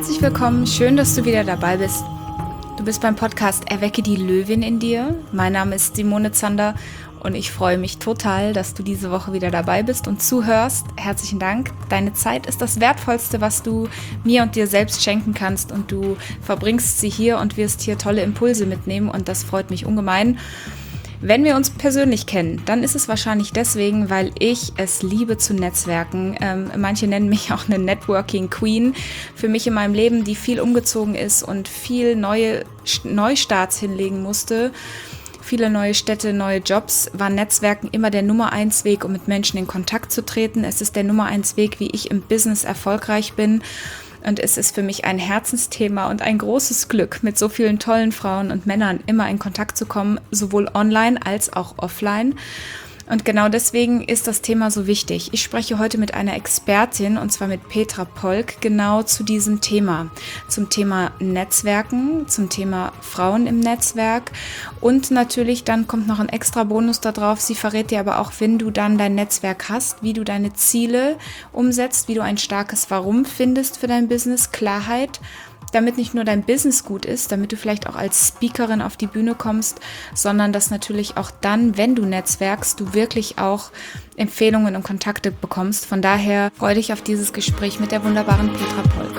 Herzlich willkommen, schön, dass du wieder dabei bist. Du bist beim Podcast Erwecke die Löwin in dir. Mein Name ist Simone Zander und ich freue mich total, dass du diese Woche wieder dabei bist und zuhörst. Herzlichen Dank. Deine Zeit ist das Wertvollste, was du mir und dir selbst schenken kannst, und du verbringst sie hier und wirst hier tolle Impulse mitnehmen, und das freut mich ungemein. Wenn wir uns persönlich kennen, dann ist es wahrscheinlich deswegen, weil ich es liebe zu netzwerken. Manche nennen mich auch eine Networking Queen. Für mich in meinem Leben, die viel umgezogen ist und viel neue Neustarts hinlegen musste, viele neue Städte, neue Jobs, war Netzwerken immer der Nummer 1 Weg, um mit Menschen in Kontakt zu treten. Es ist der Nummer 1 Weg, wie ich im Business erfolgreich bin. Und es ist für mich ein Herzensthema und ein großes Glück, mit so vielen tollen Frauen und Männern immer in Kontakt zu kommen, sowohl online als auch offline. Und genau deswegen ist das Thema so wichtig. Ich spreche heute mit einer Expertin, und zwar mit Petra Polk, genau zu diesem Thema. Zum Thema Netzwerken, zum Thema Frauen im Netzwerk. Und natürlich dann kommt noch ein extra Bonus da drauf. Sie verrät dir aber auch, wenn du dann dein Netzwerk hast, wie du deine Ziele umsetzt, wie du ein starkes Warum findest für dein Business, Klarheit, damit nicht nur dein Business gut ist, damit du vielleicht auch als Speakerin auf die Bühne kommst, sondern dass natürlich auch dann, wenn du netzwerkst, du wirklich auch Empfehlungen und Kontakte bekommst. Von daher freue dich auf dieses Gespräch mit der wunderbaren Petra Polk.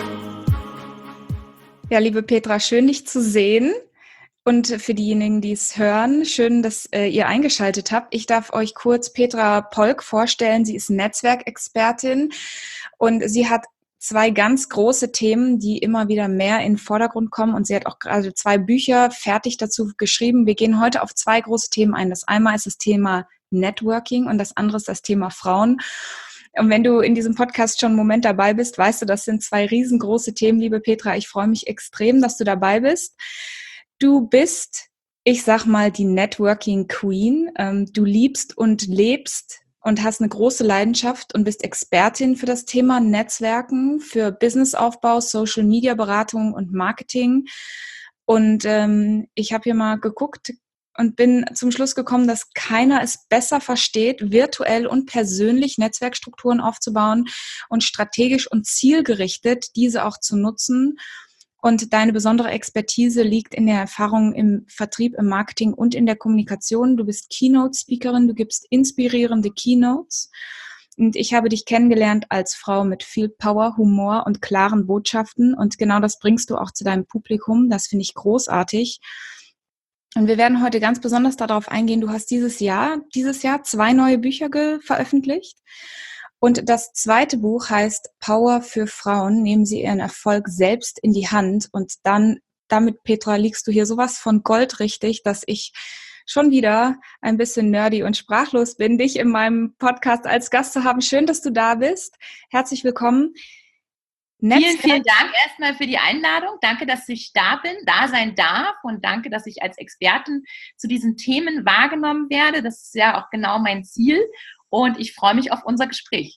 Ja, liebe Petra, schön dich zu sehen. Und für diejenigen, die es hören, schön, dass ihr eingeschaltet habt. Ich darf euch kurz Petra Polk vorstellen. Sie ist Netzwerkexpertin und sie hat zwei ganz große Themen, die immer wieder mehr in den Vordergrund kommen. Und sie hat auch gerade 2 Bücher fertig dazu geschrieben. Wir gehen heute auf 2 große Themen ein. Das einmal ist das Thema Networking und das andere ist das Thema Frauen. Und wenn du in diesem Podcast schon einen Moment dabei bist, weißt du, das sind 2 riesengroße Themen, liebe Petra. Ich freue mich extrem, dass du dabei bist. Du bist, ich sag mal, die Networking Queen. Du liebst und lebst und hast eine große Leidenschaft und bist Expertin für das Thema Netzwerken, für Businessaufbau, Social Media Beratung und Marketing. Und ich habe hier mal geguckt und bin zum Schluss gekommen, dass keiner es besser versteht, virtuell und persönlich Netzwerkstrukturen aufzubauen und strategisch und zielgerichtet diese auch zu nutzen. Und deine besondere Expertise liegt in der Erfahrung im Vertrieb, im Marketing und in der Kommunikation. Du bist Keynote-Speakerin, du gibst inspirierende Keynotes. Und ich habe dich kennengelernt als Frau mit viel Power, Humor und klaren Botschaften. Und genau das bringst du auch zu deinem Publikum. Das finde ich großartig. Und wir werden heute ganz besonders darauf eingehen. Du hast dieses Jahr 2 neue Bücher veröffentlicht. Und das zweite Buch heißt Power für Frauen. Nehmen Sie Ihren Erfolg selbst in die Hand. Und dann, damit, Petra, liegst du hier sowas von Gold richtig, dass ich schon wieder ein bisschen nerdy und sprachlos bin, dich in meinem Podcast als Gast zu haben. Schön, dass du da bist. Herzlich willkommen. Vielen Dank erstmal für die Einladung. Danke, dass ich da sein darf, und danke, dass ich als Expertin zu diesen Themen wahrgenommen werde. Das ist ja auch genau mein Ziel, und ich freue mich auf unser Gespräch.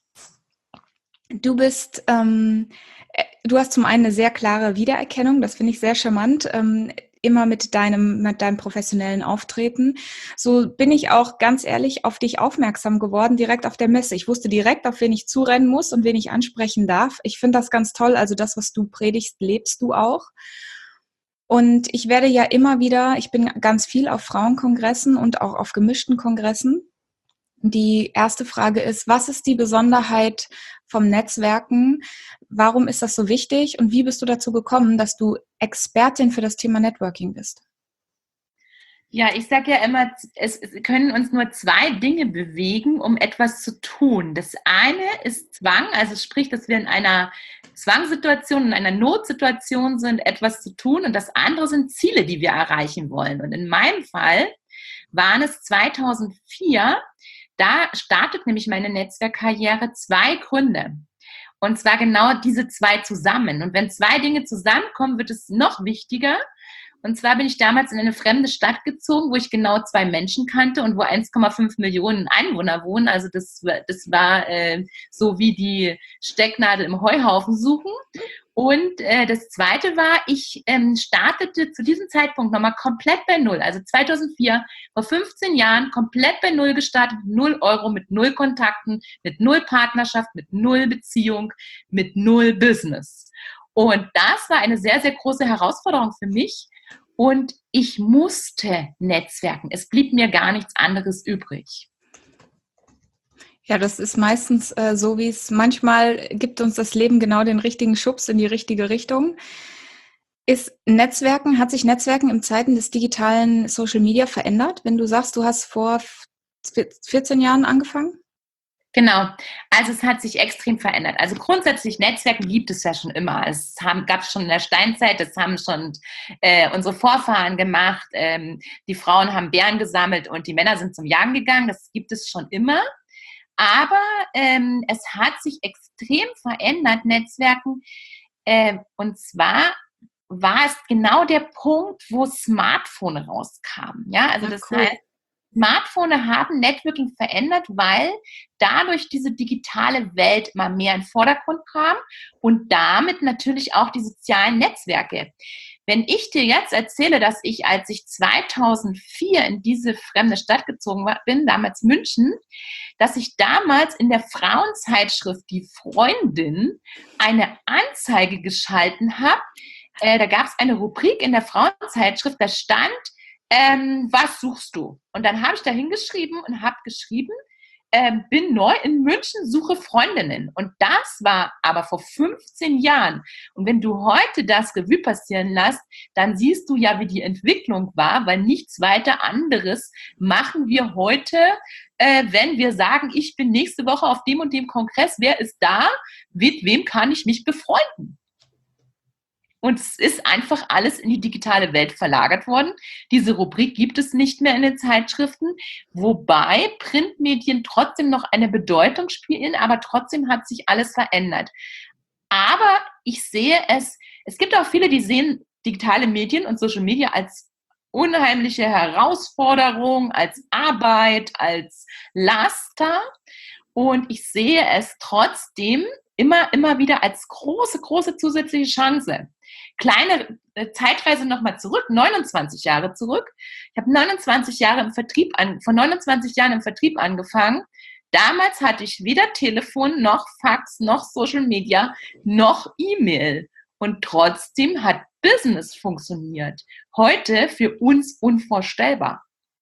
Du hast zum einen eine sehr klare Wiedererkennung, das finde ich sehr charmant, immer mit deinem professionellen Auftreten. So bin ich auch ganz ehrlich auf dich aufmerksam geworden, direkt auf der Messe. Ich wusste direkt, auf wen ich zurennen muss und wen ich ansprechen darf. Ich finde das ganz toll, also das, was du predigst, lebst du auch. Und ich werde ja immer wieder, ich bin ganz viel auf Frauenkongressen und auch auf gemischten Kongressen. Die erste Frage ist, was ist die Besonderheit vom Netzwerken? Warum ist das so wichtig? Und wie bist du dazu gekommen, dass du Expertin für das Thema Networking bist? Ja, ich sage ja immer, es können uns nur 2 Dinge bewegen, um etwas zu tun. Das eine ist Zwang, also sprich, dass wir in einer Zwangssituation, in einer Notsituation sind, etwas zu tun. Und das andere sind Ziele, die wir erreichen wollen. Und in meinem Fall waren es 2004, da startet nämlich meine Netzwerkkarriere, 2 Gründe. Und zwar genau diese 2 zusammen. Und wenn 2 Dinge zusammenkommen, wird es noch wichtiger. Und zwar bin ich damals in eine fremde Stadt gezogen, wo ich genau 2 Menschen kannte und wo 1,5 Millionen Einwohner wohnen. Also das war so wie die Stecknadel im Heuhaufen suchen. Und das Zweite war, ich startete zu diesem Zeitpunkt nochmal komplett bei Null. Also 2004, vor 15 Jahren, komplett bei Null gestartet, 0 Euro, mit 0 Kontakten, mit 0 Partnerschaft, mit 0 Beziehung, mit 0 Business. Und das war eine sehr, sehr große Herausforderung für mich. Und ich musste netzwerken. Es blieb mir gar nichts anderes übrig. Ja, das ist meistens so, wie es manchmal gibt uns das Leben genau den richtigen Schubs in die richtige Richtung. Hat sich Netzwerken in Zeiten des digitalen Social Media verändert? Wenn du sagst, du hast vor 14 Jahren angefangen? Genau, also es hat sich extrem verändert. Also grundsätzlich Netzwerken gibt es ja schon immer. Gab es schon in der Steinzeit, das haben schon unsere Vorfahren gemacht. Die Frauen haben Bären gesammelt und die Männer sind zum Jagen gegangen. Das gibt es schon immer. Aber es hat sich extrem verändert, Netzwerken. Und zwar war es genau der Punkt, wo Smartphone rauskamen. Ja, also das cool. heißt, Smartphone haben Networking verändert, weil dadurch diese digitale Welt immer mehr in den Vordergrund kam und damit natürlich auch die sozialen Netzwerke. Wenn ich dir jetzt erzähle, dass ich, als ich 2004 in diese fremde Stadt gezogen bin, damals München, dass ich damals in der Frauenzeitschrift Die Freundin eine Anzeige geschalten habe. Da gab es eine Rubrik in der Frauenzeitschrift, da stand, was suchst du? Und dann habe ich da hingeschrieben und habe geschrieben, bin neu in München, suche Freundinnen. Und das war aber vor 15 Jahren. Und wenn du heute das Revue passieren lässt, dann siehst du ja, wie die Entwicklung war, weil nichts weiter anderes machen wir heute, wenn wir sagen, ich bin nächste Woche auf dem und dem Kongress, wer ist da, mit wem kann ich mich befreunden? Und es ist einfach alles in die digitale Welt verlagert worden. Diese Rubrik gibt es nicht mehr in den Zeitschriften, wobei Printmedien trotzdem noch eine Bedeutung spielen, aber trotzdem hat sich alles verändert. Aber ich sehe es gibt auch viele, die sehen digitale Medien und Social Media als unheimliche Herausforderung, als Arbeit, als Laster. Und ich sehe es trotzdem immer wieder als große, große zusätzliche Chance. Kleine Zeitreise nochmal zurück, 29 Jahre zurück. Ich habe 29 Jahre vor 29 Jahren im Vertrieb angefangen. Damals hatte ich weder Telefon, noch Fax, noch Social Media, noch E-Mail. Und trotzdem hat Business funktioniert. Heute für uns unvorstellbar.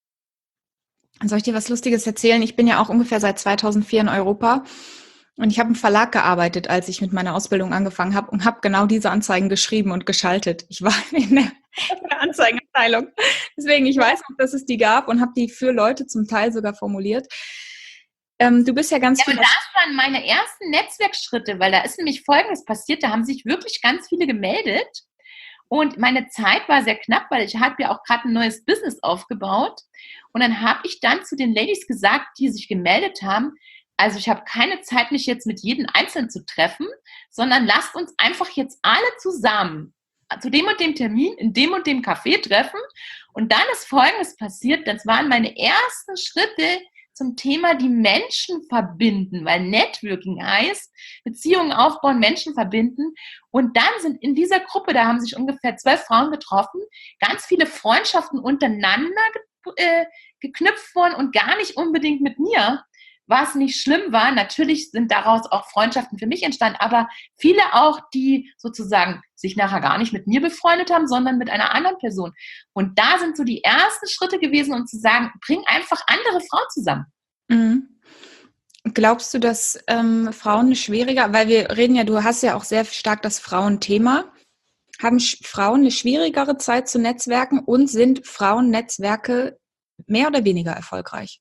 Soll ich dir was Lustiges erzählen? Ich bin ja auch ungefähr seit 2004 in Europa. Und ich habe im Verlag gearbeitet, als ich mit meiner Ausbildung angefangen habe und habe genau diese Anzeigen geschrieben und geschaltet. Ich war in der Anzeigenabteilung. Deswegen, ich weiß auch, dass es die gab und habe die für Leute zum Teil sogar formuliert. Du bist ja ganz viel. Aber das waren meine ersten Netzwerkschritte, weil da ist nämlich Folgendes passiert. Da haben sich wirklich ganz viele gemeldet. Und meine Zeit war sehr knapp, weil ich habe ja auch gerade ein neues Business aufgebaut. Und dann habe ich dann zu den Ladies gesagt, die sich gemeldet haben, also ich habe keine Zeit, mich jetzt mit jedem Einzelnen zu treffen, sondern lasst uns einfach jetzt alle zusammen zu dem und dem Termin in dem und dem Café treffen. Und dann ist Folgendes passiert, das waren meine ersten Schritte zum Thema die Menschen verbinden, weil Networking heißt, Beziehungen aufbauen, Menschen verbinden. Und dann sind in dieser Gruppe, da haben sich ungefähr 12 Frauen getroffen, ganz viele Freundschaften untereinander geknüpft worden und gar nicht unbedingt mit mir, was nicht schlimm war. Natürlich sind daraus auch Freundschaften für mich entstanden, aber viele auch, die sozusagen sich nachher gar nicht mit mir befreundet haben, sondern mit einer anderen Person. Und da sind so die ersten Schritte gewesen, um zu sagen, bring einfach andere Frauen zusammen. Mhm. Glaubst du, dass Frauen schwieriger, weil wir reden ja, du hast ja auch sehr stark das Frauenthema, haben Frauen eine schwierigere Zeit zu netzwerken und sind Frauennetzwerke mehr oder weniger erfolgreich?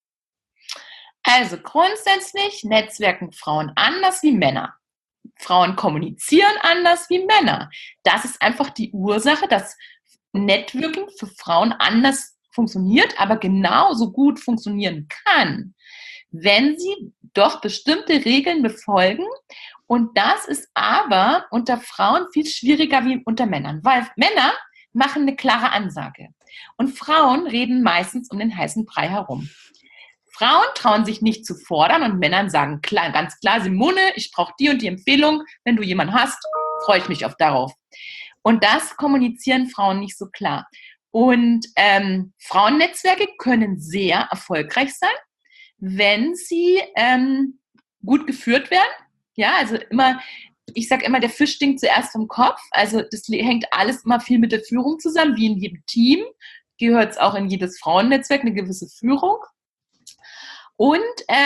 Also grundsätzlich netzwerken Frauen anders wie Männer. Frauen kommunizieren anders wie Männer. Das ist einfach die Ursache, dass Networking für Frauen anders funktioniert, aber genauso gut funktionieren kann, wenn sie doch bestimmte Regeln befolgen. Und das ist aber unter Frauen viel schwieriger wie unter Männern, weil Männer machen eine klare Ansage und Frauen reden meistens um den heißen Brei herum. Frauen trauen sich nicht zu fordern und Männern sagen klar, ganz klar, Simone, ich brauche die und die Empfehlung. Wenn du jemanden hast, freue ich mich darauf. Und das kommunizieren Frauen nicht so klar. Und Frauennetzwerke können sehr erfolgreich sein, wenn sie gut geführt werden. Ja, also immer ich sage immer, der Fisch stinkt zuerst vom Kopf. Also das hängt alles immer viel mit der Führung zusammen, wie in jedem Team. Gehört es auch in jedes Frauennetzwerk eine gewisse Führung. Und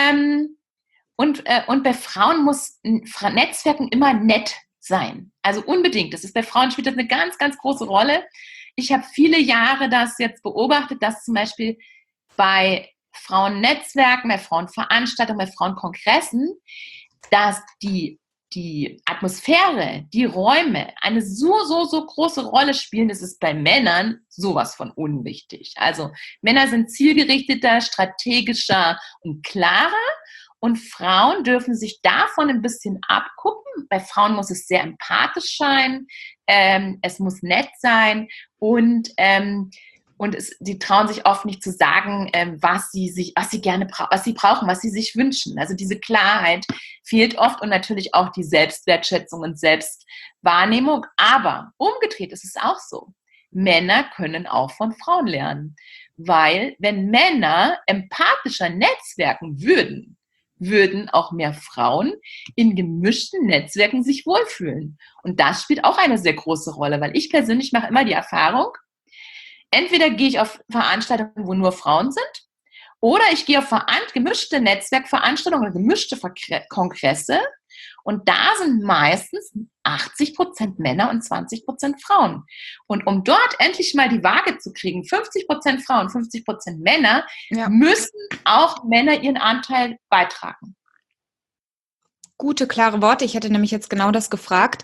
bei Frauen muss Netzwerken immer nett sein. Also unbedingt. Das ist bei Frauen spielt das eine ganz, ganz große Rolle. Ich habe viele Jahre das jetzt beobachtet, dass zum Beispiel bei Frauennetzwerken, bei Frauenveranstaltungen, bei Frauenkongressen, dass die Atmosphäre, die Räume eine so große Rolle spielen, das ist bei Männern sowas von unwichtig. Also Männer sind zielgerichteter, strategischer und klarer und Frauen dürfen sich davon ein bisschen abgucken. Bei Frauen muss es sehr empathisch sein, es muss nett sein und sie trauen sich oft nicht zu sagen, was sie brauchen, was sie sich wünschen. Also diese Klarheit fehlt oft und natürlich auch die Selbstwertschätzung und Selbstwahrnehmung. Aber umgedreht ist es auch so. Männer können auch von Frauen lernen. Weil wenn Männer empathischer netzwerken würden auch mehr Frauen in gemischten Netzwerken sich wohlfühlen. Und das spielt auch eine sehr große Rolle, weil ich persönlich mache immer die Erfahrung, entweder gehe ich auf Veranstaltungen, wo nur Frauen sind, oder ich gehe auf gemischte Netzwerkveranstaltungen oder gemischte Kongresse und da sind meistens 80% Männer und 20% Frauen. Und um dort endlich mal die Waage zu kriegen, 50% Frauen, 50% Männer, müssen auch Männer ihren Anteil beitragen. Gute, klare Worte. Ich hätte nämlich jetzt genau das gefragt.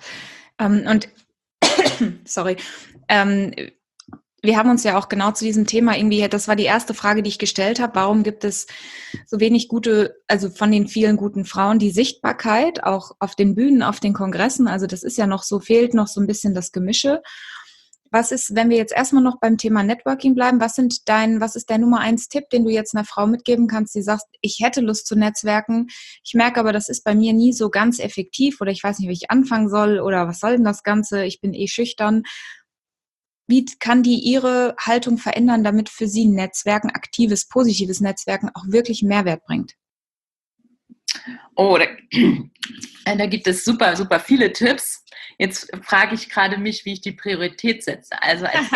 Sorry. Wir haben uns ja auch genau zu diesem Thema das war die erste Frage, die ich gestellt habe. Warum gibt es so wenig also von den vielen guten Frauen, die Sichtbarkeit, auch auf den Bühnen, auf den Kongressen? Also das ist ja fehlt noch so ein bisschen das Gemische. Was ist, wenn wir jetzt erstmal noch beim Thema Networking bleiben, was ist der Nummer 1 Tipp, den du jetzt einer Frau mitgeben kannst, die sagt, ich hätte Lust zu netzwerken, ich merke aber, das ist bei mir nie so ganz effektiv oder ich weiß nicht, wie ich anfangen soll oder was soll denn das Ganze, ich bin schüchtern. Wie kann die ihre Haltung verändern, damit für sie Netzwerken, aktives, positives Netzwerken auch wirklich Mehrwert bringt? Oh, da gibt es super viele Tipps. Jetzt frage ich gerade mich, wie ich die Priorität setze. Also als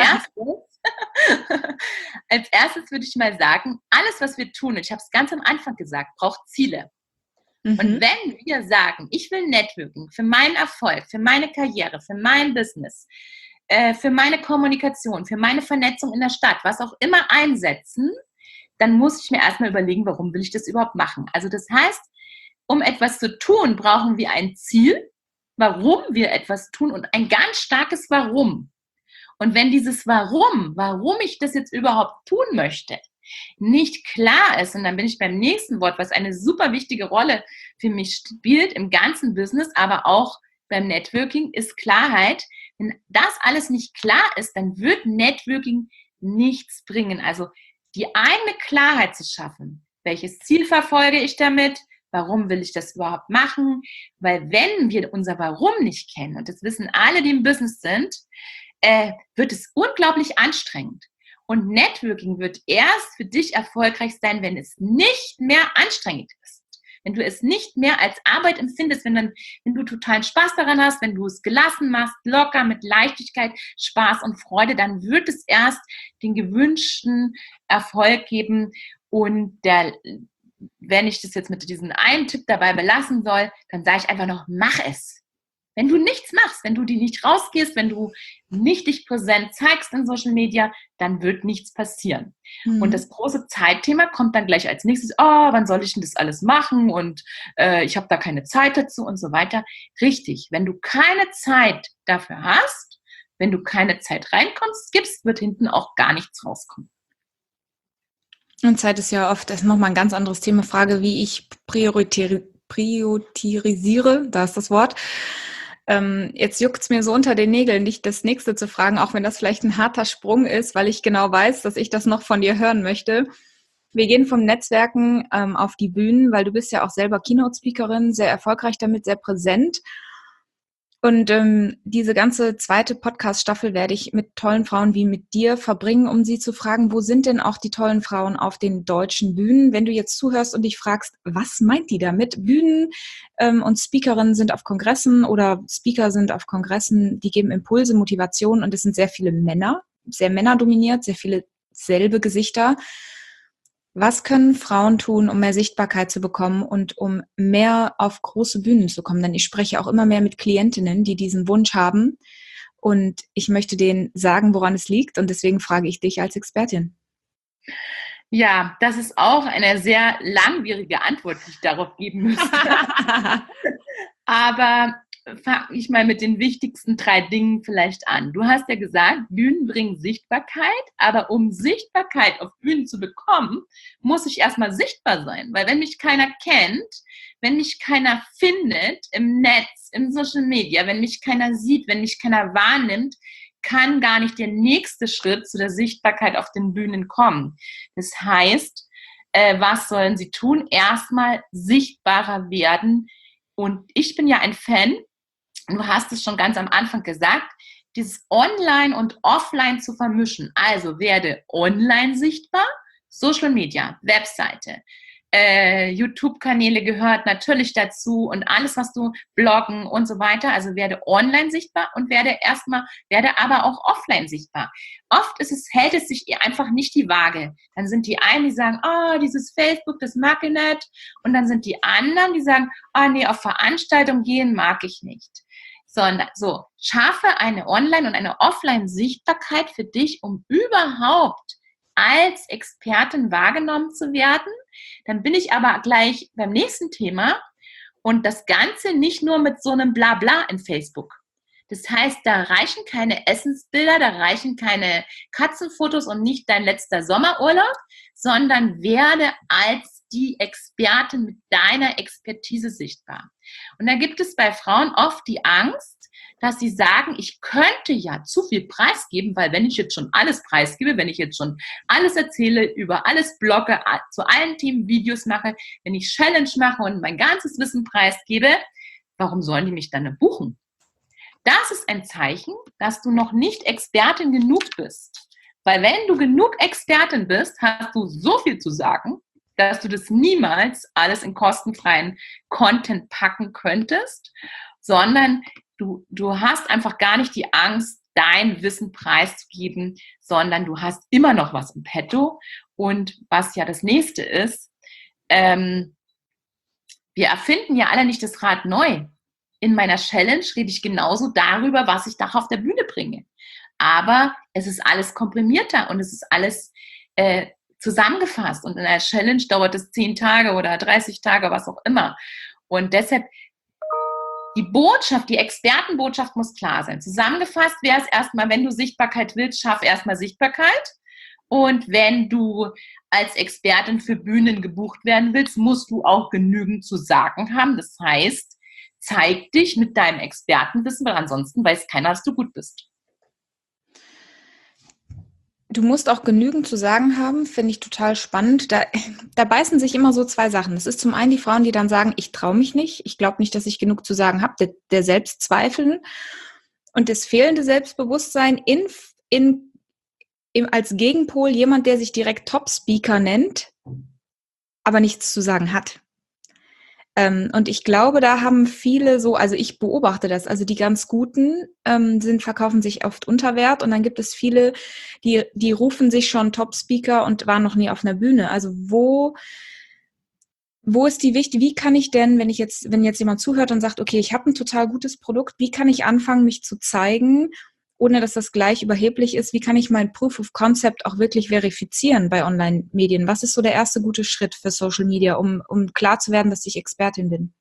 erstes würde ich mal sagen, alles, was wir tun, und ich habe es ganz am Anfang gesagt, braucht Ziele. Mhm. Und wenn wir sagen, ich will Networking für meinen Erfolg, für meine Karriere, für mein Business, für meine Kommunikation, für meine Vernetzung in der Stadt, was auch immer einsetzen, dann muss ich mir erstmal überlegen, warum will ich das überhaupt machen. Also das heißt, um etwas zu tun, brauchen wir ein Ziel, warum wir etwas tun und ein ganz starkes Warum. Und wenn dieses warum ich das jetzt überhaupt tun möchte, nicht klar ist, und dann bin ich beim nächsten Wort, was eine super wichtige Rolle für mich spielt im ganzen Business, aber auch beim Networking, ist Klarheit. Wenn das alles nicht klar ist, dann wird Networking nichts bringen. Also die eigene Klarheit zu schaffen. Welches Ziel verfolge ich damit? Warum will ich das überhaupt machen? Weil wenn wir unser Warum nicht kennen, und das wissen alle, die im Business sind, wird es unglaublich anstrengend. Und Networking wird erst für dich erfolgreich sein, wenn es nicht mehr anstrengend ist. Wenn du es nicht mehr als Arbeit empfindest, wenn du totalen Spaß daran hast, wenn du es gelassen machst, locker, mit Leichtigkeit, Spaß und Freude, dann wird es erst den gewünschten Erfolg geben. Und wenn ich das jetzt mit diesem einen Tipp dabei belassen soll, dann sage ich einfach noch, mach es. Wenn du nichts machst, wenn du nicht rausgehst, wenn du nicht dich präsent zeigst in Social Media, dann wird nichts passieren. Mhm. Und das große Zeitthema kommt dann gleich als nächstes, wann soll ich denn das alles machen und ich habe da keine Zeit dazu und so weiter. Richtig, wenn du keine Zeit dafür hast, wenn du keine Zeit gibst, wird hinten auch gar nichts rauskommen. Und Zeit ist ja oft, das ist nochmal ein ganz anderes Thema, Frage, wie ich priorisiere, da ist das Wort. Jetzt juckt es mir so unter den Nägeln, dich das nächste zu fragen, auch wenn das vielleicht ein harter Sprung ist, weil ich genau weiß, dass ich das noch von dir hören möchte. Wir gehen vom Netzwerken auf die Bühnen, weil du bist ja auch selber Keynote-Speakerin, sehr erfolgreich damit, sehr präsent. Und diese ganze zweite Podcast-Staffel werde ich mit tollen Frauen wie mit dir verbringen, um sie zu fragen, wo sind denn auch die tollen Frauen auf den deutschen Bühnen? Wenn du jetzt zuhörst und dich fragst, was meint die damit? Bühnen und Speakerinnen sind auf Kongressen oder Speaker sind auf Kongressen, die geben Impulse, Motivation und es sind sehr viele Männer, sehr männerdominiert, sehr viele selbe Gesichter. Was können Frauen tun, um mehr Sichtbarkeit zu bekommen und um mehr auf große Bühnen zu kommen? Denn ich spreche auch immer mehr mit Klientinnen, die diesen Wunsch haben. Und ich möchte denen sagen, woran es liegt. Und deswegen frage ich dich als Expertin. Ja, das ist auch eine sehr langwierige Antwort, die ich darauf geben müsste. Aber fange ich mal mit den wichtigsten 3 Dingen vielleicht an. Du hast ja gesagt, Bühnen bringen Sichtbarkeit, aber um Sichtbarkeit auf Bühnen zu bekommen, muss ich erstmal sichtbar sein. Weil wenn mich keiner kennt, wenn mich keiner findet im Netz, im Social Media, wenn mich keiner sieht, wenn mich keiner wahrnimmt, kann gar nicht der nächste Schritt zu der Sichtbarkeit auf den Bühnen kommen. Das heißt, was sollen sie tun? Erstmal sichtbarer werden. Und ich bin ja ein Fan, du hast es schon ganz am Anfang gesagt, dieses Online und Offline zu vermischen. Also werde online sichtbar, Social Media, Webseite, YouTube-Kanäle gehört natürlich dazu und alles, was du bloggen und so weiter. Also werde online sichtbar und werde aber auch offline sichtbar. Oft hält es sich einfach nicht die Waage. Dann sind die einen, die sagen, dieses Facebook, das mag ich nicht. Und dann sind die anderen, die sagen, nee, auf Veranstaltungen gehen mag ich nicht. Sondern so, schaffe eine Online- und eine Offline-Sichtbarkeit für dich, um überhaupt als Expertin wahrgenommen zu werden. Dann bin ich aber gleich beim nächsten Thema und das Ganze nicht nur mit so einem Blabla in Facebook. Das heißt, da reichen keine Essensbilder, da reichen keine Katzenfotos und nicht dein letzter Sommerurlaub, sondern werde als die Expertin mit deiner Expertise sichtbar. Und da gibt es bei Frauen oft die Angst, dass sie sagen, ich könnte ja zu viel preisgeben, weil wenn ich jetzt schon alles preisgebe, wenn ich jetzt schon alles erzähle, über alles blogge, zu allen Themen Videos mache, wenn ich Challenge mache und mein ganzes Wissen preisgebe, warum sollen die mich dann buchen? Das ist ein Zeichen, dass du noch nicht Expertin genug bist. Weil wenn du genug Expertin bist, hast du so viel zu sagen, dass du das niemals alles in kostenfreien Content packen könntest, sondern du hast einfach gar nicht die Angst, dein Wissen preiszugeben, sondern du hast immer noch was im Petto. Und was ja das nächste ist, wir erfinden ja alle nicht das Rad neu. In meiner Challenge rede ich genauso darüber, was ich da auf der Bühne bringe. Aber es ist alles komprimierter und es ist alles zusammengefasst. Und in einer Challenge dauert es 10 Tage oder 30 Tage, was auch immer. Und deshalb die Botschaft, die Expertenbotschaft muss klar sein. Zusammengefasst wäre es erstmal, wenn du Sichtbarkeit willst, schaff erstmal Sichtbarkeit. Und wenn du als Expertin für Bühnen gebucht werden willst, musst du auch genügend zu sagen haben. Das heißt, zeig dich mit deinem Expertenwissen, weil ansonsten weiß keiner, dass du gut bist. Du musst auch genügend zu sagen haben, finde ich total spannend. Da beißen sich immer so 2 Sachen. Das ist zum einen die Frauen, die dann sagen, ich traue mich nicht, ich glaube nicht, dass ich genug zu sagen habe, der Selbstzweifel und das fehlende Selbstbewusstsein als Gegenpol jemand, der sich direkt Top-Speaker nennt, aber nichts zu sagen hat. Und ich glaube, da haben viele so, also ich beobachte das, also die ganz Guten verkaufen sich oft unter Wert und dann gibt es viele, die rufen sich schon Top-Speaker und waren noch nie auf einer Bühne. Also wo ist die Wichtig? Wie kann ich denn, wenn jetzt jemand zuhört und sagt, okay, ich habe ein total gutes Produkt, wie kann ich anfangen, mich zu zeigen, ohne dass das gleich überheblich ist? Wie kann ich mein Proof of Concept auch wirklich verifizieren bei Online-Medien? Was ist so der erste gute Schritt für Social Media, um klar zu werden, dass ich Expertin bin?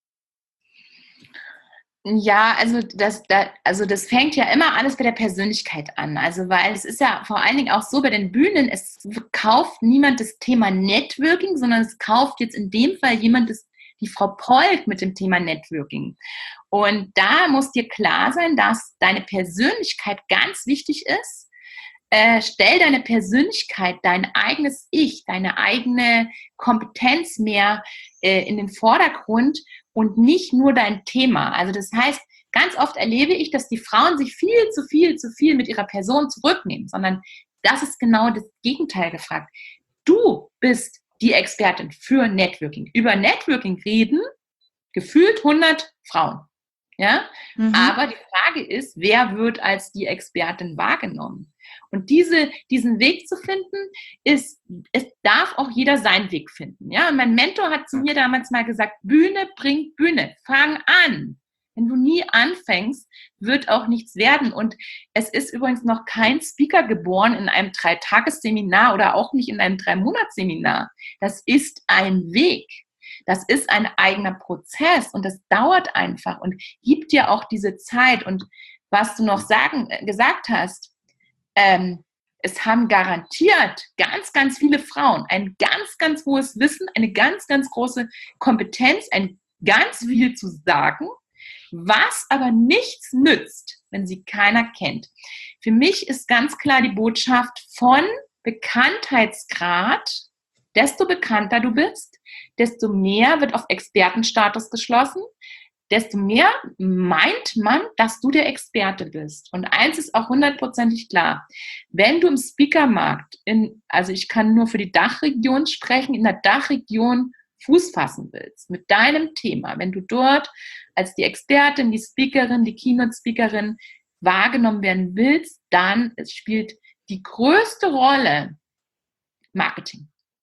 Ja, also das fängt ja immer alles bei der Persönlichkeit an. Also weil es ist ja vor allen Dingen auch so bei den Bühnen, es kauft niemand das Thema Networking, sondern es kauft jetzt in dem Fall jemand die Frau Polk mit dem Thema Networking. Und da muss dir klar sein, dass deine Persönlichkeit ganz wichtig ist. Stell deine Persönlichkeit, dein eigenes Ich, deine eigene Kompetenz mehr in den Vordergrund und nicht nur dein Thema. Also das heißt, ganz oft erlebe ich, dass die Frauen sich viel zu viel mit ihrer Person zurücknehmen, sondern das ist genau das Gegenteil gefragt. Du bist die Expertin für Networking. Über Networking reden gefühlt 100 Frauen. Ja? Aber die Frage ist, wer wird als die Expertin wahrgenommen? Und diesen Weg zu finden, es darf auch jeder seinen Weg finden. Ja? Und mein Mentor hat zu mir damals mal gesagt, Bühne bringt Bühne, fang an. Wenn du nie anfängst, wird auch nichts werden. Und es ist übrigens noch kein Speaker geboren in einem 3-Tages-Seminar oder auch nicht in einem 3-Monats-Seminar. Das ist ein Weg. Das ist ein eigener Prozess und das dauert einfach und gibt dir auch diese Zeit. Und was du noch gesagt hast, es haben garantiert ganz, ganz viele Frauen ein ganz, ganz hohes Wissen, eine ganz, ganz große Kompetenz, ein ganz viel zu sagen, was aber nichts nützt, wenn sie keiner kennt. Für mich ist ganz klar die Botschaft von Bekanntheitsgrad, desto bekannter du bist, desto mehr wird auf Expertenstatus geschlossen, desto mehr meint man, dass du der Experte bist. Und eins ist auch 100%ig klar, wenn du im Speakermarkt, also ich kann nur für die Dachregion sprechen, in der Dachregion Fuß fassen willst, mit deinem Thema, wenn du dort als die Expertin, die Speakerin, die Keynote-Speakerin wahrgenommen werden willst, dann spielt die größte Rolle Marketing.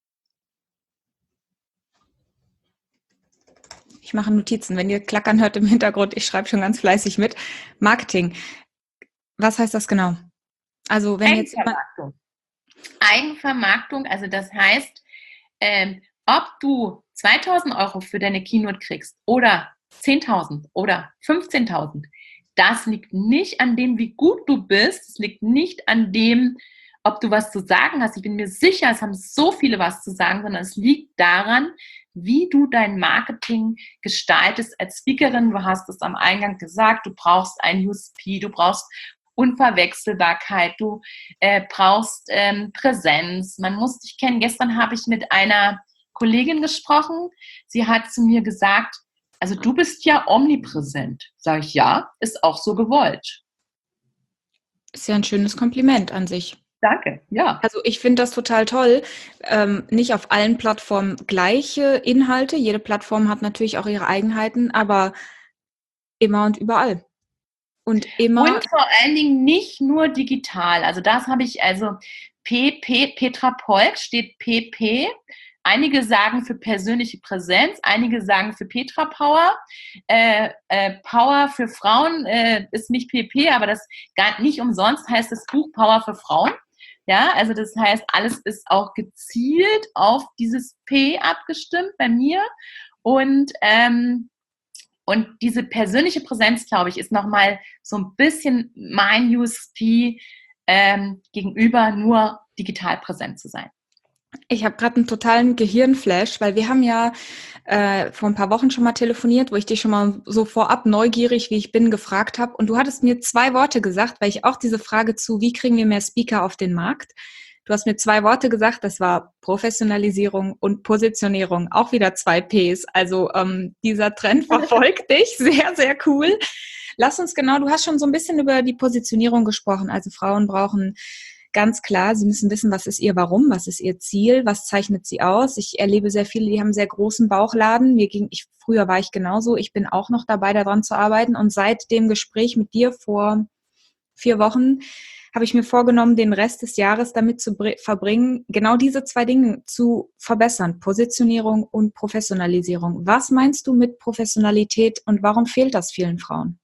Ich mache Notizen, wenn ihr klackern hört im Hintergrund, ich schreibe schon ganz fleißig mit. Marketing. Was heißt das genau? Also wenn Eigenvermarktung. Eigenvermarktung, also das heißt, ob du 2.000 Euro für deine Keynote kriegst oder 10.000 oder 15.000, das liegt nicht an dem, wie gut du bist, es liegt nicht an dem, ob du was zu sagen hast. Ich bin mir sicher, es haben so viele was zu sagen, sondern es liegt daran, wie du dein Marketing gestaltest als Speakerin. Du hast es am Eingang gesagt, du brauchst ein USP, du brauchst Unverwechselbarkeit, du brauchst Präsenz, man muss dich kennen. Gestern habe ich mit einer Kollegin gesprochen, sie hat zu mir gesagt, also du bist ja omnipräsent. Sage ich, ja, ist auch so gewollt. Ist ja ein schönes Kompliment an sich. Danke, ja. Also ich finde das total toll. Nicht auf allen Plattformen gleiche Inhalte. Jede Plattform hat natürlich auch ihre Eigenheiten, aber immer und überall. Und vor allen Dingen nicht nur digital. Also das habe ich, Petra Polk steht PP. Einige sagen für persönliche Präsenz, einige sagen für Petra Power. Power für Frauen ist nicht PP, aber das gar nicht umsonst heißt das Buch Power für Frauen. Ja, also das heißt, alles ist auch gezielt auf dieses P abgestimmt bei mir. Und diese persönliche Präsenz, glaube ich, ist nochmal so ein bisschen mein USP gegenüber nur digital präsent zu sein. Ich habe gerade einen totalen Gehirnflash, weil wir haben ja vor ein paar Wochen schon mal telefoniert, wo ich dich schon mal so vorab neugierig, wie ich bin, gefragt habe. Und du hattest mir 2 Worte gesagt, weil ich auch diese Frage zu, wie kriegen wir mehr Speaker auf den Markt? Du hast mir 2 Worte gesagt, das war Professionalisierung und Positionierung, auch wieder 2 Ps. Also dieser Trend verfolgt dich, sehr, sehr cool. Lass uns du hast schon so ein bisschen über die Positionierung gesprochen. Also Frauen brauchen ganz klar, sie müssen wissen, was ist ihr Warum, was ist ihr Ziel, was zeichnet sie aus. Ich erlebe sehr viele, die haben einen sehr großen Bauchladen. Früher war ich genauso, ich bin auch noch dabei, daran zu arbeiten. Und seit dem Gespräch mit dir vor 4 Wochen habe ich mir vorgenommen, den Rest des Jahres damit zu verbringen, genau diese 2 Dinge zu verbessern, Positionierung und Professionalisierung. Was meinst du mit Professionalität und warum fehlt das vielen Frauen?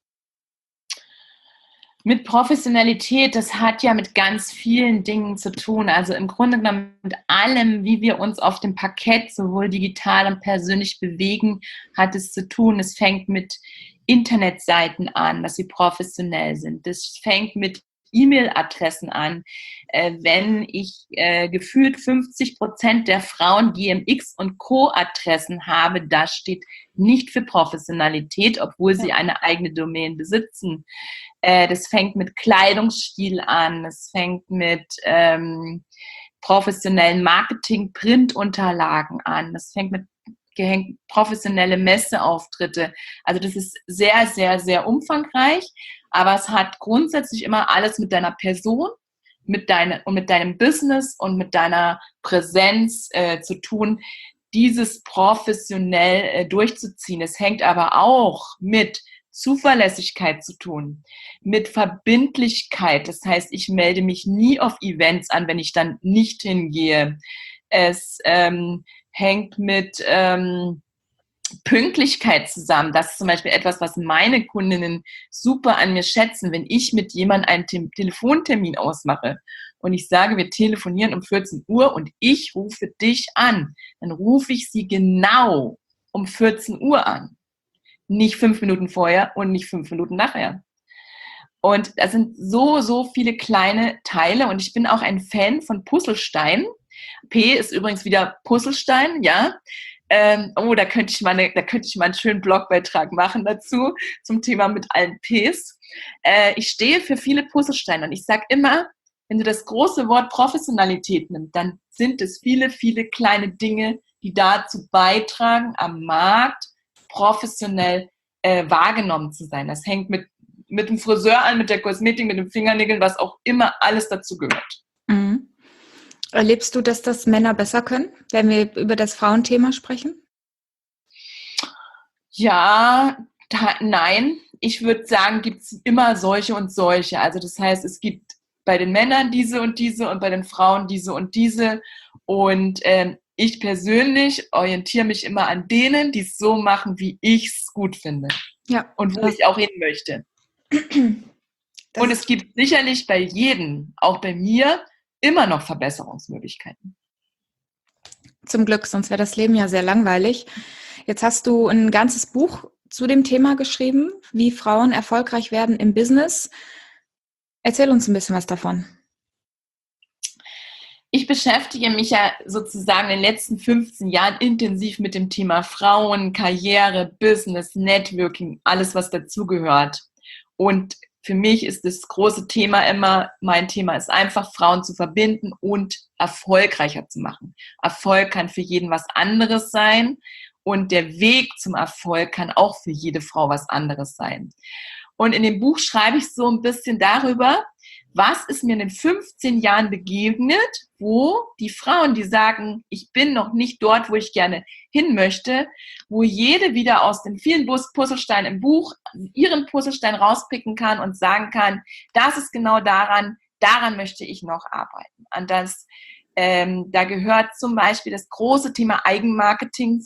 Mit Professionalität, das hat ja mit ganz vielen Dingen zu tun. Also im Grunde genommen mit allem, wie wir uns auf dem Parkett sowohl digital und persönlich bewegen, hat es zu tun. Es fängt mit Internetseiten an, dass sie professionell sind. Das fängt mit E-Mail-Adressen an. Wenn ich gefühlt 50% der Frauen GMX und Co-Adressen habe, das steht nicht für Professionalität, obwohl sie eine eigene Domain besitzen. Das fängt mit Kleidungsstil an, es fängt mit professionellen Marketing-Printunterlagen an, das fängt mit gehängt professionelle Messeauftritte. Also das ist sehr, sehr, sehr umfangreich, aber es hat grundsätzlich immer alles mit deiner Person, mit deinem Business und mit deiner Präsenz zu tun, dieses professionell durchzuziehen. Es hängt aber auch mit Zuverlässigkeit zu tun, mit Verbindlichkeit. Das heißt, ich melde mich nie auf Events an, wenn ich dann nicht hingehe. Es hängt mit Pünktlichkeit zusammen. Das ist zum Beispiel etwas, was meine Kundinnen super an mir schätzen, wenn ich mit jemandem einen Telefontermin ausmache und ich sage, wir telefonieren um 14 Uhr und ich rufe dich an, dann rufe ich sie genau um 14 Uhr an. Nicht 5 Minuten vorher und nicht 5 Minuten nachher. Und das sind so, so viele kleine Teile und ich bin auch ein Fan von Puzzlesteinen. P ist übrigens wieder Puzzlestein, ja. Da könnte ich mal einen schönen Blogbeitrag machen dazu, zum Thema mit allen Ps. Ich stehe für viele Puzzlesteine und ich sage immer, wenn du das große Wort Professionalität nimmst, dann sind es viele, viele kleine Dinge, die dazu beitragen, am Markt professionell wahrgenommen zu sein. Das hängt mit dem Friseur an, mit der Kosmetik, mit den Fingernägeln, was auch immer alles dazu gehört. Mhm. Erlebst du, dass das Männer besser können, wenn wir über das Frauenthema sprechen? Ja, nein. Ich würde sagen, gibt es immer solche und solche. Also das heißt, es gibt bei den Männern diese und diese und bei den Frauen diese und diese. Und ich persönlich orientiere mich immer an denen, die es so machen, wie ich es gut finde. Ja. Und wo ich auch hin möchte. Und es gibt sicherlich bei jedem, auch bei mir, immer noch Verbesserungsmöglichkeiten. Zum Glück, sonst wäre das Leben ja sehr langweilig. Jetzt hast du ein ganzes Buch zu dem Thema geschrieben, wie Frauen erfolgreich werden im Business. Erzähl uns ein bisschen was davon. Ich beschäftige mich ja sozusagen in den letzten 15 Jahren intensiv mit dem Thema Frauen, Karriere, Business, Networking, alles, was dazugehört. Und für mich ist das große Thema immer, mein Thema ist einfach, Frauen zu verbinden und erfolgreicher zu machen. Erfolg kann für jeden was anderes sein und der Weg zum Erfolg kann auch für jede Frau was anderes sein. Und in dem Buch schreibe ich so ein bisschen darüber, was ist mir in den 15 Jahren begegnet, wo die Frauen, die sagen, ich bin noch nicht dort, wo ich gerne hin möchte, wo jede wieder aus den vielen Puzzlesteinen im Buch ihren Puzzlestein rauspicken kann und sagen kann, das ist genau daran möchte ich noch arbeiten. Und da gehört zum Beispiel das große Thema Eigenmarketing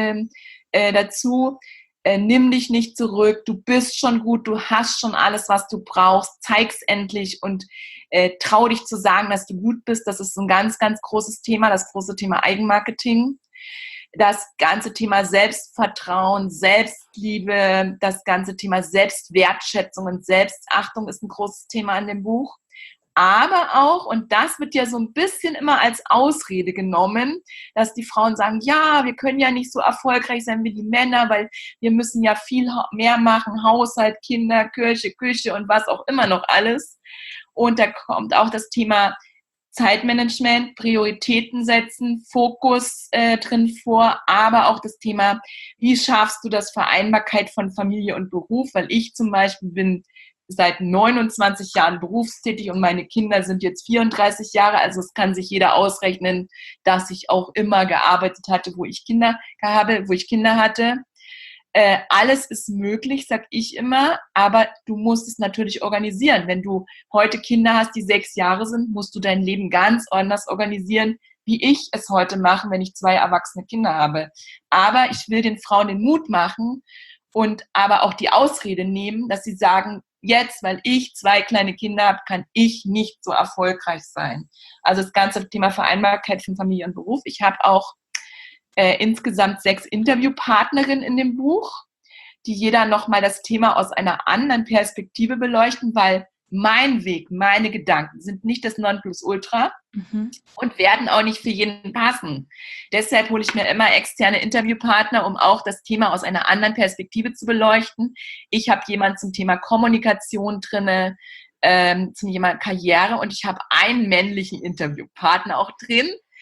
dazu. Nimm dich nicht zurück, du bist schon gut, du hast schon alles, was du brauchst, zeig's endlich und trau dich zu sagen, dass du gut bist. Das ist so ein ganz, ganz großes Thema, das große Thema Eigenmarketing. Das ganze Thema Selbstvertrauen, Selbstliebe, das ganze Thema Selbstwertschätzung und Selbstachtung ist ein großes Thema in dem Buch. Aber auch, und das wird ja so ein bisschen immer als Ausrede genommen, dass die Frauen sagen, ja, wir können ja nicht so erfolgreich sein wie die Männer, weil wir müssen ja viel mehr machen, Haushalt, Kinder, Kirche, Küche und was auch immer noch alles. Und da kommt auch das Thema Zeitmanagement, Prioritäten setzen, Fokus drin vor, aber auch das Thema, wie schaffst du das Vereinbarkeit von Familie und Beruf, weil ich zum Beispiel bin seit 29 Jahren berufstätig und meine Kinder sind jetzt 34 Jahre, also es kann sich jeder ausrechnen, dass ich auch immer gearbeitet hatte, wo ich Kinder hatte. Alles ist möglich, sag ich immer, aber du musst es natürlich organisieren. Wenn du heute Kinder hast, die 6 Jahre sind, musst du dein Leben ganz anders organisieren, wie ich es heute mache, wenn ich 2 erwachsene Kinder habe. Aber ich will den Frauen den Mut machen und aber auch die Ausrede nehmen, dass sie sagen, jetzt, weil ich 2 kleine Kinder habe, kann ich nicht so erfolgreich sein. Also das ganze Thema Vereinbarkeit von Familie und Beruf. Ich habe auch insgesamt 6 Interviewpartnerinnen in dem Buch, die jeder nochmal das Thema aus einer anderen Perspektive beleuchten, weil mein Weg, meine Gedanken sind nicht das Nonplusultra und werden auch nicht für jeden passen. Deshalb hole ich mir immer externe Interviewpartner, um auch das Thema aus einer anderen Perspektive zu beleuchten. Ich habe jemanden zum Thema Kommunikation drin, zum Thema Karriere und ich habe einen männlichen Interviewpartner auch drin,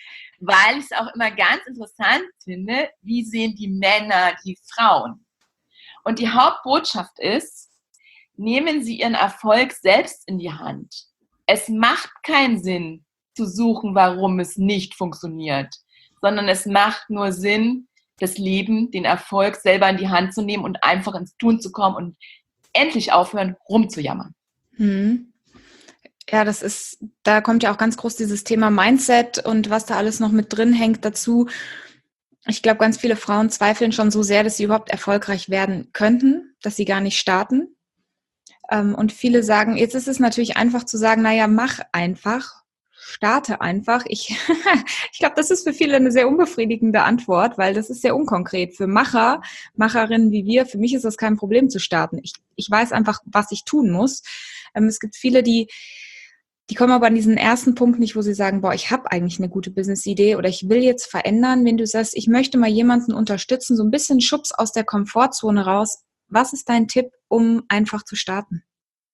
weil ich es auch immer ganz interessant finde, wie sehen die Männer die Frauen. Und die Hauptbotschaft ist, nehmen Sie Ihren Erfolg selbst in die Hand. Es macht keinen Sinn, zu suchen, warum es nicht funktioniert, sondern es macht nur Sinn, das Leben, den Erfolg selber in die Hand zu nehmen und einfach ins Tun zu kommen und endlich aufhören, rumzujammern. Ja, da kommt ja auch ganz groß dieses Thema Mindset und was da alles noch mit drin hängt dazu. Ich glaube, ganz viele Frauen zweifeln schon so sehr, dass sie überhaupt erfolgreich werden könnten, dass sie gar nicht starten. Und viele sagen, jetzt ist es natürlich einfach zu sagen, naja, mach einfach, starte einfach. Ich glaube, das ist für viele eine sehr unbefriedigende Antwort, weil das ist sehr unkonkret. Für Macherinnen wie wir, für mich ist das kein Problem zu starten. Ich weiß einfach, was ich tun muss. Es gibt viele, die kommen aber an diesen ersten Punkt nicht, wo sie sagen, boah, ich habe eigentlich eine gute Business-Idee oder ich will jetzt verändern. Wenn du sagst, ich möchte mal jemanden unterstützen, so ein bisschen Schubs aus der Komfortzone raus. Was ist dein Tipp, um einfach zu starten?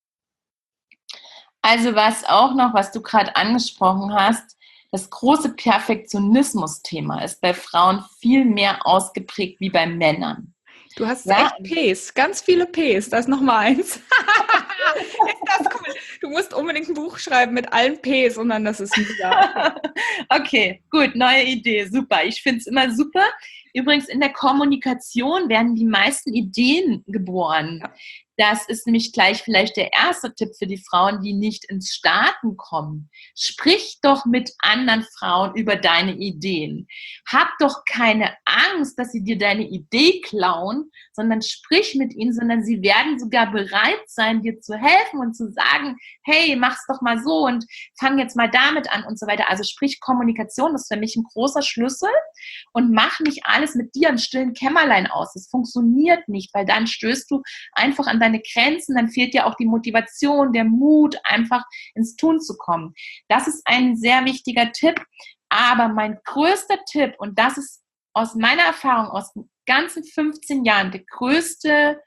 Also was du gerade angesprochen hast, das große Perfektionismus-Thema ist bei Frauen viel mehr ausgeprägt wie bei Männern. Du hast echt Ps, ganz viele Ps. Da ist noch mal eins. Ist das cool. Du musst unbedingt ein Buch schreiben mit allen Ps und dann das ist mega. Okay, gut, neue Idee, super. Ich finde es immer super. Übrigens, in der Kommunikation werden die meisten Ideen geboren. Ja. Das ist nämlich gleich vielleicht der erste Tipp für die Frauen, die nicht ins Starten kommen. Sprich doch mit anderen Frauen über deine Ideen. Hab doch keine Angst, dass sie dir deine Idee klauen, sondern sprich mit ihnen, sondern sie werden sogar bereit sein, dir zu helfen und zu sagen, hey, mach's doch mal so und fang jetzt mal damit an und so weiter. Also sprich, Kommunikation ist für mich ein großer Schlüssel und mach nicht alles mit dir im stillen Kämmerlein aus. Das funktioniert nicht, weil dann stößt du einfach an deine Grenzen, dann fehlt dir auch die Motivation, der Mut, einfach ins Tun zu kommen. Das ist ein sehr wichtiger Tipp, aber mein größter Tipp, und das ist aus meiner Erfahrung, aus den ganzen 15 Jahren, die größte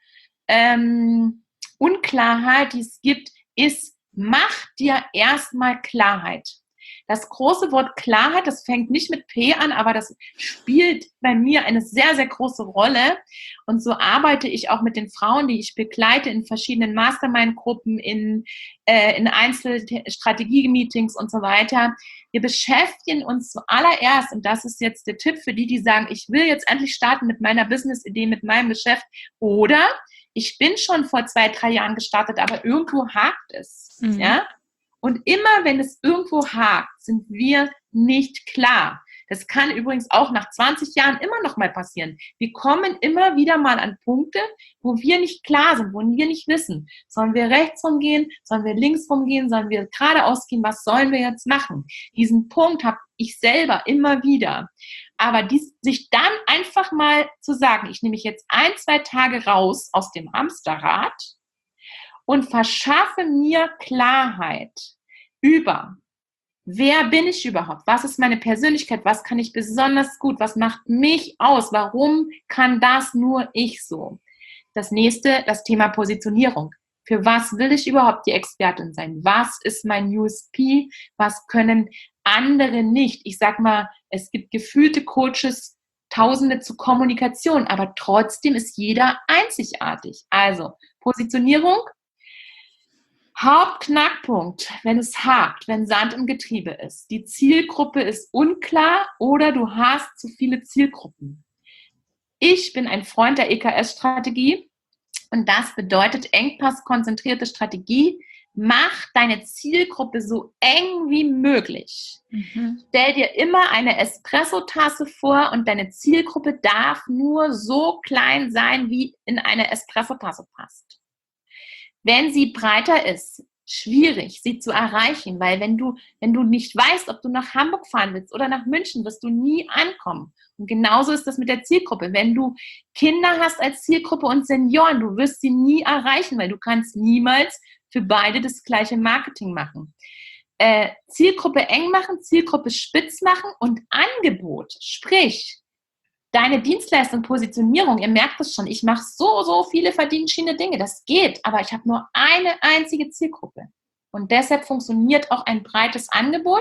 Unklarheit, die es gibt, ist, mach dir erstmal Klarheit. Das große Wort Klarheit, das fängt nicht mit P an, aber das spielt bei mir eine sehr, sehr große Rolle. Und so arbeite ich auch mit den Frauen, die ich begleite in verschiedenen Mastermind-Gruppen, in Einzelstrategie-Meetings und so weiter. Wir beschäftigen uns zuallererst, und das ist jetzt der Tipp für die, die sagen, ich will jetzt endlich starten mit meiner Business-Idee, mit meinem Geschäft, oder ich bin schon vor 2-3 Jahren gestartet, aber irgendwo hakt es. Mhm. Ja? Und immer, wenn es irgendwo hakt, sind wir nicht klar. Das kann übrigens auch nach 20 Jahren immer noch mal passieren. Wir kommen immer wieder mal an Punkte, wo wir nicht klar sind, wo wir nicht wissen. Sollen wir rechts rumgehen? Sollen wir links rumgehen? Sollen wir geradeaus gehen? Was sollen wir jetzt machen? Diesen Punkt habe ich selber immer wieder. Aber sich dann einfach mal zu sagen, ich nehme mich jetzt 1-2 Tage raus aus dem Hamsterrad und verschaffe mir Klarheit über, wer bin ich überhaupt? Was ist meine Persönlichkeit? Was kann ich besonders gut? Was macht mich aus? Warum kann das nur ich so? Das nächste, das Thema Positionierung. Für was will ich überhaupt die Expertin sein? Was ist mein USP? Was können andere nicht? Ich sag mal, es gibt gefühlte Coaches, Tausende zur Kommunikation, aber trotzdem ist jeder einzigartig. Also Positionierung, Hauptknackpunkt, wenn es hakt, wenn Sand im Getriebe ist, die Zielgruppe ist unklar oder du hast zu viele Zielgruppen. Ich bin ein Freund der EKS-Strategie und das bedeutet engpasskonzentrierte Strategie. Mach deine Zielgruppe so eng wie möglich. Mhm. Stell dir immer eine Espresso-Tasse vor und deine Zielgruppe darf nur so klein sein, wie in eine Espresso-Tasse passt. Wenn sie breiter ist, schwierig, sie zu erreichen, weil wenn du nicht weißt, ob du nach Hamburg fahren willst oder nach München, wirst du nie ankommen. Und genauso ist das mit der Zielgruppe. Wenn du Kinder hast als Zielgruppe und Senioren, du wirst sie nie erreichen, weil du kannst niemals für beide das gleiche Marketing machen. Zielgruppe eng machen, Zielgruppe spitz machen und Angebot, sprich, deine Dienstleistung, Positionierung, ihr merkt es schon, ich mache so viele verschiedene Dinge, das geht, aber ich habe nur eine einzige Zielgruppe. Und deshalb funktioniert auch ein breites Angebot,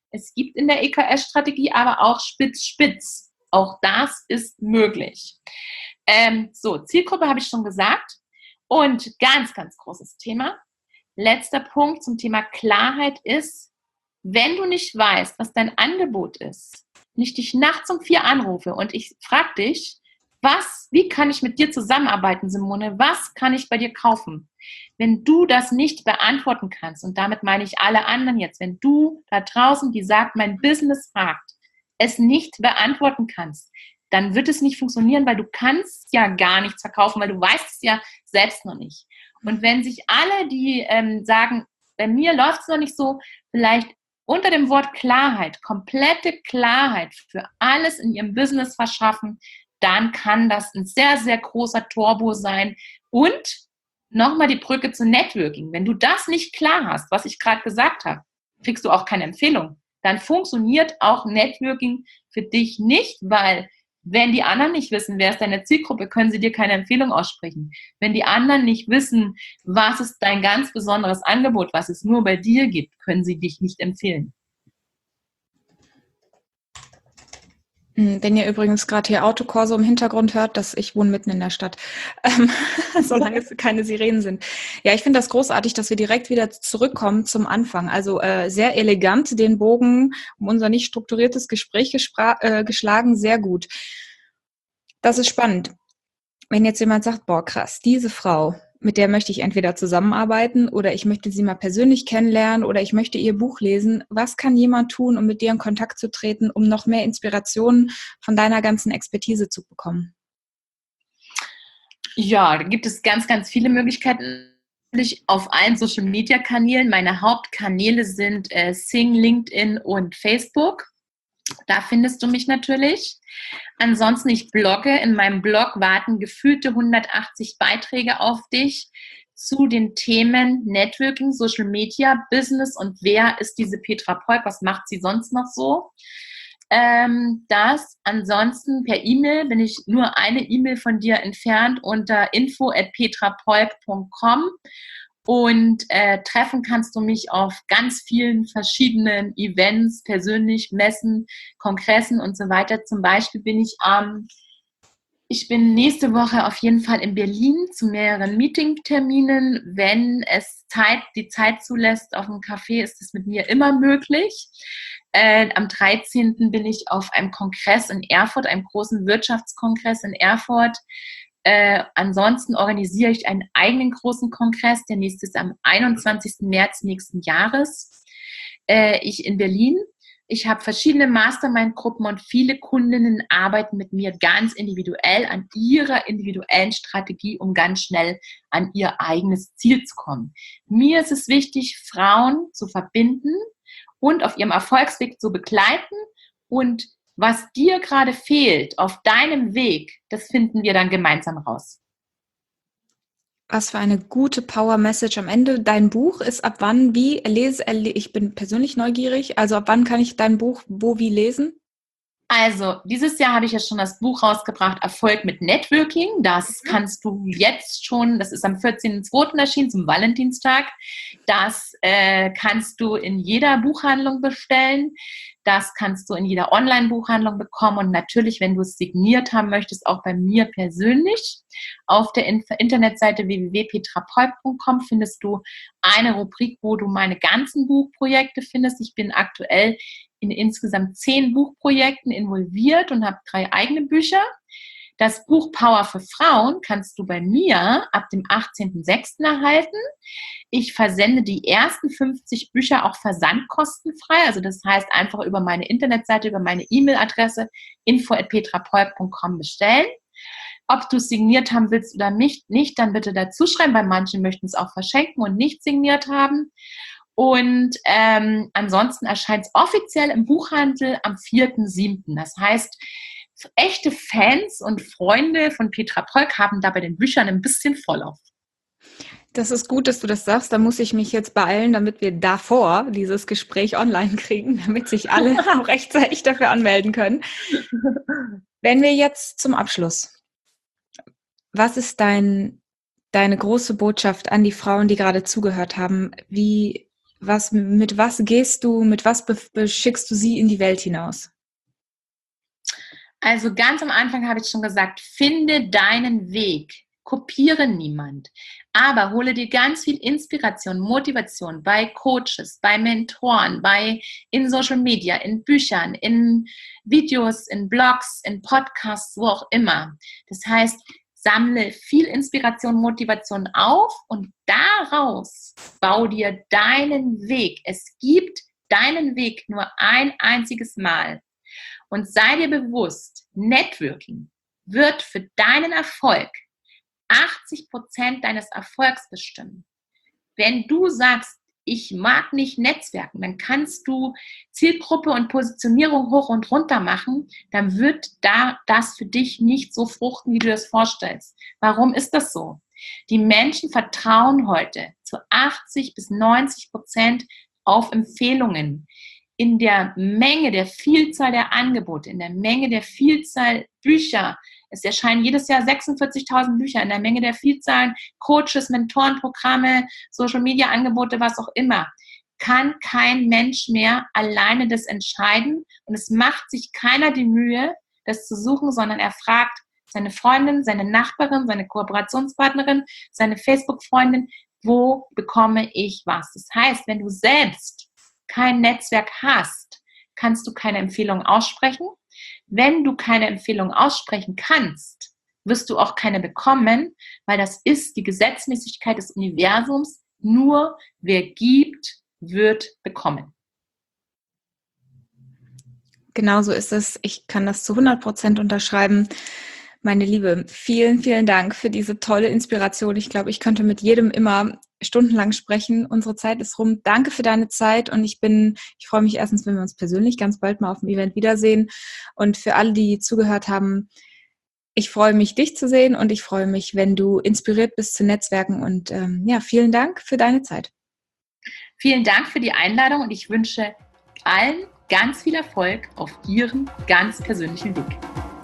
Es gibt in der EKS-Strategie aber auch Spitz-Spitz. Auch das ist möglich. So, Zielgruppe habe ich schon gesagt. Und ganz, ganz großes Thema. Letzter Punkt zum Thema Klarheit ist, wenn du nicht weißt, was dein Angebot ist, nicht dich nachts um 4 anrufe und ich frage dich, wie kann ich mit dir zusammenarbeiten, Simone? Was kann ich bei dir kaufen? Wenn du das nicht beantworten kannst, und damit meine ich alle anderen jetzt, wenn du da draußen, die sagt, mein Business hakt, es nicht beantworten kannst, dann wird es nicht funktionieren, weil du kannst ja gar nichts verkaufen, weil du weißt es ja selbst noch nicht. Und wenn sich alle, die sagen, bei mir läuft es noch nicht so, vielleicht unter dem Wort Klarheit, komplette Klarheit für alles in ihrem Business verschaffen, dann kann das ein sehr, sehr großer Turbo sein. Und nochmal die Brücke zu Networking. Wenn du das nicht klar hast, was ich gerade gesagt habe, kriegst du auch keine Empfehlung. Dann funktioniert auch Networking für dich nicht, weil wenn die anderen nicht wissen, wer ist deine Zielgruppe, können sie dir keine Empfehlung aussprechen. Wenn die anderen nicht wissen, was ist dein ganz besonderes Angebot, was es nur bei dir gibt, können sie dich nicht empfehlen. Wenn ihr übrigens gerade hier Autokorso im Hintergrund hört, ich wohne mitten in der Stadt, solange es keine Sirenen sind. Ja, ich finde das großartig, dass wir direkt wieder zurückkommen zum Anfang. Also sehr elegant den Bogen um unser nicht strukturiertes Gespräch geschlagen, sehr gut. Das ist spannend. Wenn jetzt jemand sagt, boah krass, diese Frau, mit der möchte ich entweder zusammenarbeiten oder ich möchte sie mal persönlich kennenlernen oder ich möchte ihr Buch lesen. Was kann jemand tun, um mit dir in Kontakt zu treten, um noch mehr Inspirationen von deiner ganzen Expertise zu bekommen? Ja, da gibt es ganz, ganz viele Möglichkeiten. Auf allen Social-Media-Kanälen. Meine Hauptkanäle sind Xing, LinkedIn und Facebook. Da findest du mich natürlich. Ansonsten, ich blogge. In meinem Blog warten gefühlte 180 Beiträge auf dich zu den Themen Networking, Social Media, Business und wer ist diese Petra Polk, was macht sie sonst noch so? Ansonsten per E-Mail bin ich nur eine E-Mail von dir entfernt unter info@petrapolk.com. Und treffen kannst du mich auf ganz vielen verschiedenen Events, persönlich, Messen, Kongressen und so weiter. Zum Beispiel bin ich bin nächste Woche auf jeden Fall in Berlin zu mehreren Meetingterminen. Wenn es die Zeit zulässt auf dem Café, ist es mit mir immer möglich. Am 13. bin ich auf einem Kongress in Erfurt, einem großen Wirtschaftskongress in Erfurt. Ansonsten organisiere ich einen eigenen großen Kongress, der nächste ist am 21. März nächsten Jahres. Ich in Berlin. Ich habe verschiedene Mastermind-Gruppen und viele Kundinnen arbeiten mit mir ganz individuell an ihrer individuellen Strategie, um ganz schnell an ihr eigenes Ziel zu kommen. Mir ist es wichtig, Frauen zu verbinden und auf ihrem Erfolgsweg zu begleiten. Und was dir gerade fehlt auf deinem Weg, das finden wir dann gemeinsam raus. Was für eine gute Power-Message am Ende. Dein Buch ist ab wann, ich bin persönlich neugierig, also ab wann kann ich dein Buch wie lesen? Also, dieses Jahr habe ich ja schon das Buch rausgebracht, Erfolg mit Networking. Das kannst du jetzt schon, das ist am 14.02. erschienen, zum Valentinstag. Das kannst du in jeder Buchhandlung bestellen. Das kannst du in jeder Online-Buchhandlung bekommen. Und natürlich, wenn du es signiert haben möchtest, auch bei mir persönlich. Auf der Internetseite www.petrapolk.com findest du eine Rubrik, wo du meine ganzen Buchprojekte findest. Ich bin aktuell in insgesamt 10 Buchprojekten involviert und habe 3 eigene Bücher. Das Buch Power für Frauen kannst du bei mir ab dem 18.06. erhalten. Ich versende die ersten 50 Bücher auch versandkostenfrei. Also das heißt, einfach über meine Internetseite, über meine E-Mail-Adresse info@petrapolk.com bestellen. Ob du es signiert haben willst oder nicht, dann bitte dazu schreiben, weil manche möchten es auch verschenken und nicht signiert haben. Und ansonsten erscheint es offiziell im Buchhandel am 4.7. Das heißt, echte Fans und Freunde von Petra Polk haben da bei den Büchern ein bisschen Vorlauf. Das ist gut, dass du das sagst. Da muss ich mich jetzt beeilen, damit wir davor dieses Gespräch online kriegen, damit sich alle auch rechtzeitig dafür anmelden können. Wenn wir jetzt zum Abschluss, was ist deine große Botschaft an die Frauen, die gerade zugehört haben? Wie mit was gehst du, mit was beschickst du sie in die Welt hinaus? Also ganz am Anfang habe ich schon gesagt, finde deinen Weg, kopiere niemand, aber hole dir ganz viel Inspiration, Motivation bei Coaches, bei Mentoren, in Social Media, in Büchern, in Videos, in Blogs, in Podcasts, wo auch immer. Das heißt, sammle viel Inspiration, Motivation auf und daraus bau dir deinen Weg. Es gibt deinen Weg nur ein einziges Mal. Und sei dir bewusst, Networking wird für deinen Erfolg 80% deines Erfolgs bestimmen. Wenn du sagst, ich mag nicht Netzwerken, dann kannst du Zielgruppe und Positionierung hoch und runter machen, dann wird das für dich nicht so fruchten, wie du das vorstellst. Warum ist das so? Die Menschen vertrauen heute zu 80-90% auf Empfehlungen. In der Menge der Vielzahl der Angebote, in der Menge der Vielzahl Bücher, es erscheinen jedes Jahr 46.000 Bücher, in der Menge der Vielzahl Coaches, Mentoren, Programme, Social-Media-Angebote, was auch immer, kann kein Mensch mehr alleine das entscheiden und es macht sich keiner die Mühe, das zu suchen, sondern er fragt seine Freundin, seine Nachbarin, seine Kooperationspartnerin, seine Facebook-Freundin, wo bekomme ich was? Das heißt, wenn du selbst kein Netzwerk hast, kannst du keine Empfehlung aussprechen. Wenn du keine Empfehlung aussprechen kannst, wirst du auch keine bekommen, weil das ist die Gesetzmäßigkeit des Universums. Nur wer gibt, wird bekommen. Genauso ist es. Ich kann das zu 100% unterschreiben. Meine Liebe, vielen, vielen Dank für diese tolle Inspiration. Ich glaube, ich könnte mit jedem immer stundenlang sprechen. Unsere Zeit ist rum. Danke für deine Zeit und ich freue mich erstens, wenn wir uns persönlich ganz bald mal auf dem Event wiedersehen. Und für alle, die zugehört haben, ich freue mich, dich zu sehen und ich freue mich, wenn du inspiriert bist zu Netzwerken und vielen Dank für deine Zeit. Vielen Dank für die Einladung und ich wünsche allen ganz viel Erfolg auf ihrem ganz persönlichen Weg.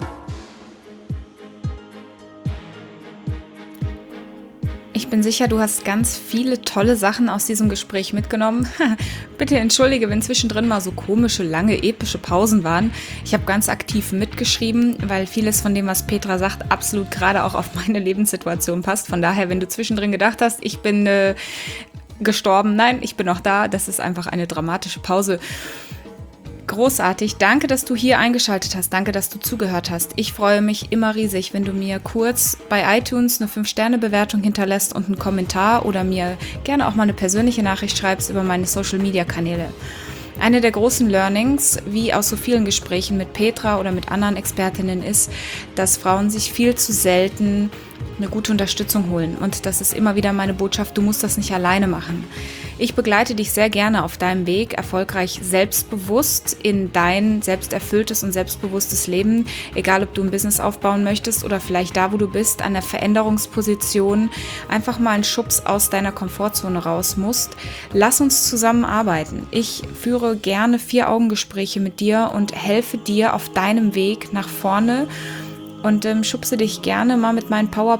Ich bin sicher, du hast ganz viele tolle Sachen aus diesem Gespräch mitgenommen. Bitte entschuldige, wenn zwischendrin mal so komische, lange, epische Pausen waren. Ich habe ganz aktiv mitgeschrieben, weil vieles von dem, was Petra sagt, absolut gerade auch auf meine Lebenssituation passt. Von daher, wenn du zwischendrin gedacht hast, ich bin gestorben, nein, ich bin noch da. Das ist einfach eine dramatische Pause. Großartig. Danke, dass du hier eingeschaltet hast. Danke, dass du zugehört hast. Ich freue mich immer riesig, wenn du mir kurz bei iTunes eine 5-Sterne-Bewertung hinterlässt und einen Kommentar oder mir gerne auch mal eine persönliche Nachricht schreibst über meine Social-Media-Kanäle. Eine der großen Learnings, wie aus so vielen Gesprächen mit Petra oder mit anderen Expertinnen, ist, dass Frauen sich viel zu selten eine gute Unterstützung holen. Und das ist immer wieder meine Botschaft, du musst das nicht alleine machen. Ich begleite dich sehr gerne auf deinem Weg, erfolgreich selbstbewusst in dein selbsterfülltes und selbstbewusstes Leben, egal ob du ein Business aufbauen möchtest oder vielleicht da, wo du bist, an der Veränderungsposition, einfach mal einen Schubs aus deiner Komfortzone raus musst. Lass uns zusammenarbeiten. Ich führe gerne 4-Augen-Gespräche mit dir und helfe dir auf deinem Weg nach vorne und schubse dich gerne mal mit meinen Power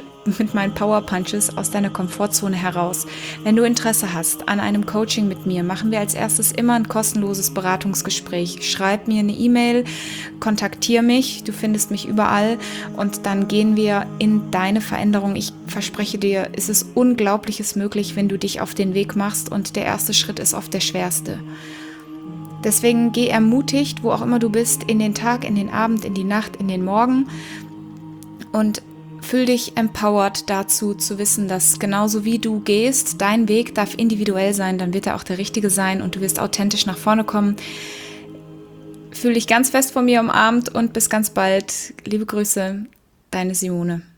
Punches aus deiner Komfortzone heraus. Wenn du Interesse hast an einem Coaching mit mir, machen wir als erstes immer ein kostenloses Beratungsgespräch. Schreib mir eine E-Mail, kontaktiere mich, du findest mich überall und dann gehen wir in deine Veränderung. Ich verspreche dir, es ist Unglaubliches möglich, wenn du dich auf den Weg machst und der erste Schritt ist oft der schwerste. Deswegen geh ermutigt, wo auch immer du bist, in den Tag, in den Abend, in die Nacht, in den Morgen und fühl dich empowered dazu zu wissen, dass genauso wie du gehst, dein Weg darf individuell sein, dann wird er auch der richtige sein und du wirst authentisch nach vorne kommen. Fühl dich ganz fest von mir umarmt und bis ganz bald. Liebe Grüße, deine Simone.